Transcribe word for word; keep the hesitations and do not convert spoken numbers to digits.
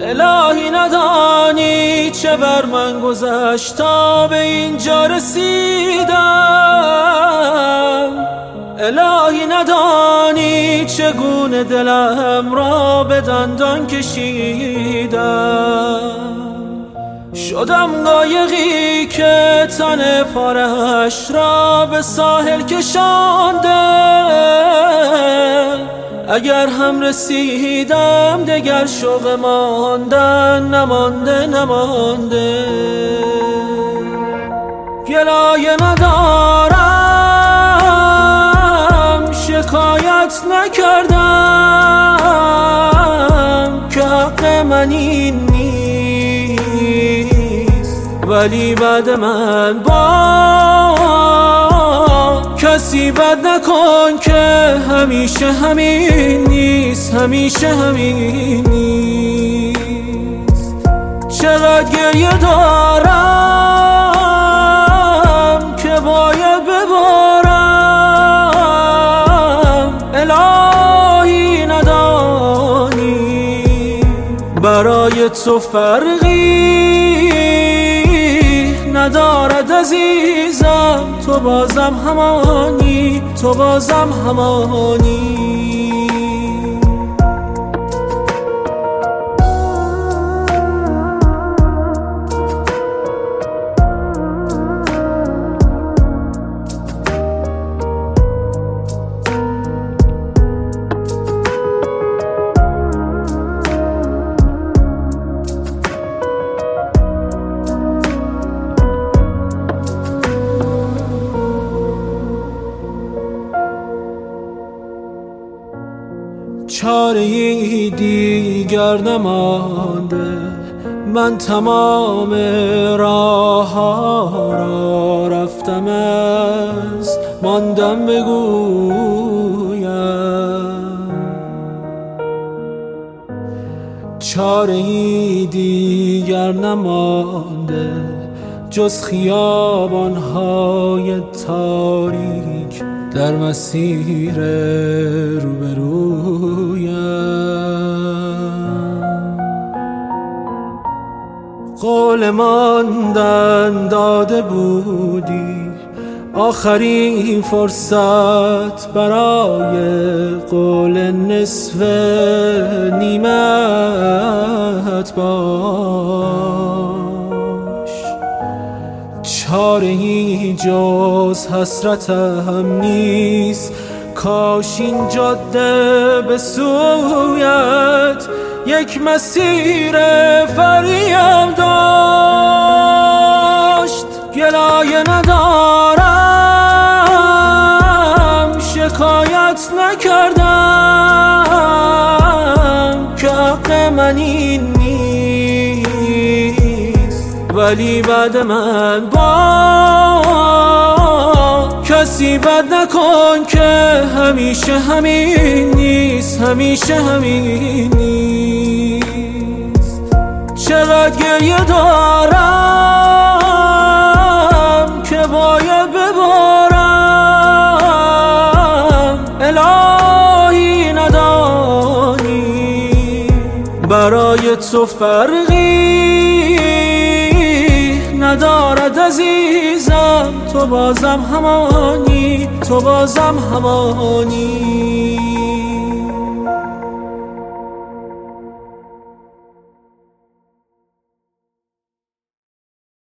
الهی ندانی چه بر من گذشت تا به اینجا رسیدم. الهی ندانی چگونه دلم را به دندان کشیدم. شدم قایقی که تن پارش را به ساحل کشانده. اگر هم رسیدم دگر شوق ماندن نمانده نمانده. گلایه ندارم شکایت نکردم که حق من این نیست، ولی بعد من با کسی بد نکن که همیشه همین نیست، همیشه همین نیست. چقدر گریه دارم که باید ببارم. الهی ندانی برای تو فرقی ندارد عزیزم، تو بازم همانی، تو بازم همانی. چاره‌ای دیگر نمانده، من تمام راه‌ها را رفتم، از ماندم بگویم. چاره‌ای دیگر نمانده جز خیابان‌های تاریک در مسیر روبرویم. قول ماندن داده بودی، آخرین فرصت برای قول نصف نیمت باش. چاره‌ای جز حسرتم نیست، کاش این جاده به سویت یک مسیر فریم داشت. گلایه ندارم شکایت نکردم که حق من این نیست، ولی بعد من با کسی بد نکن که همیشه همین نیست، همیشه همین نیست. چقدر گریه دارم که باید ببارم. الهی ندانی برای تو فرقی ندارد عزیزم، تو بازم همانی، تو بازم همانی.